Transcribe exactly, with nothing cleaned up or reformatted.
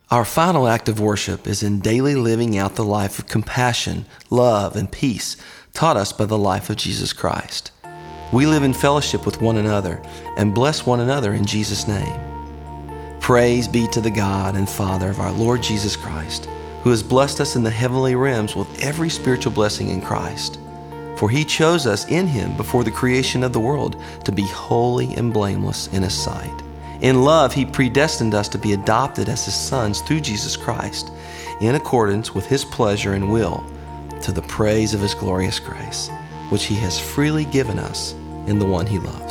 Our final act of worship is in daily living out the life of compassion, love, and peace taught us by the life of Jesus Christ. We live in fellowship with one another and bless one another in Jesus' name. Praise be to the God and Father of our Lord Jesus Christ, who has blessed us in the heavenly realms with every spiritual blessing in Christ. For he chose us in him before the creation of the world to be holy and blameless in his sight. In love, he predestined us to be adopted as his sons through Jesus Christ, in accordance with his pleasure and will, to the praise of his glorious grace, which he has freely given us in the one he loves.